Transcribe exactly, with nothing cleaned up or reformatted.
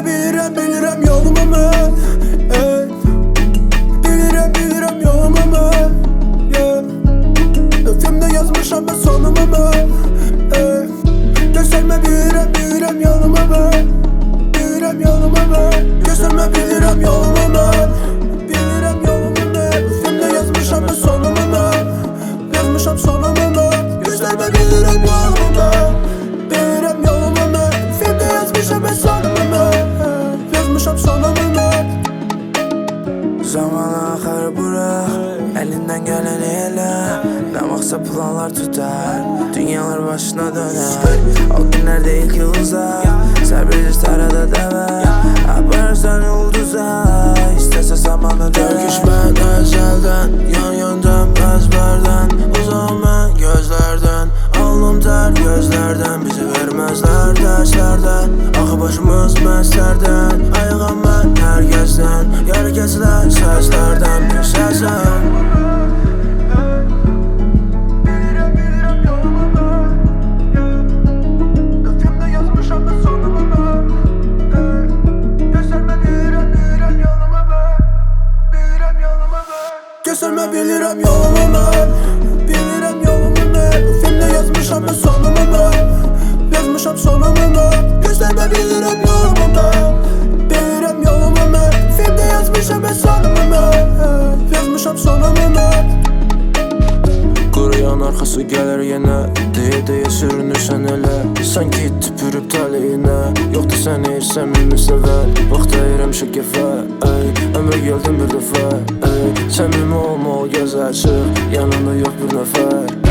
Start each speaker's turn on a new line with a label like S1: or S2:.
S1: bilirəm, bilirəm yolumu mən, ey. Bilirəm, bilirəm yolumu mən, yeah. Öfümdə yazmışam ben sonumu mən, ey. Gösterme bilirəm, bilirəm yolumu mən, bilirəm yolumu mən. Gösterme bilirəm yolumu mən, bilirəm yolumu mən. Öfümdə yazmışam ben sonumu mən, yazmışam sonumu mən. Gösterme bilirəm yolumu mən, bilirəm yolumu mən. Öfümdə yazmışam ben sonumu mən, yazmışam sonumu mən.
S2: Zaman axar bırak, elinden geleni elə. Ne vaksa planlar tutar, dünyalar başına döner. O günler değil ki uzak, sabredeceğiz tarada deve. Aparırsan yıldıza, istese zamanla dövüş. Ben ezelden, yan yöntem ezberden. Uzağım ben gözlerden, alnım ter gözlerden. Bizi vermezler derslerden, akı başımız meslerden. Ayıqam ben herkesten, yarı kesilen seslerden bir sesem.
S1: Gösterme bilirəm yolumu mən, bilirəm yolumu mən. Öfümdə yazmışam ben sonumu mən, yazmışam sonumu mən. Gösterme bilirəm yolumu mən, bilirəm yolumu mən. Öfümdə yazmışam ben sonumu mən, yazmışam sonumu mən.
S2: Quruyan arxası gəlir yenə, deyə-deyə sürünürsən elə. Sanki tüpürüb taleyinə, yoxdur sən heç səmimi sevər. Vaxt ayıram şəkəfə, ey. Ömrə gəldim bir dəfə, ey. Səmimi olma, o gəzər çıx, yanında yox bir nəfər.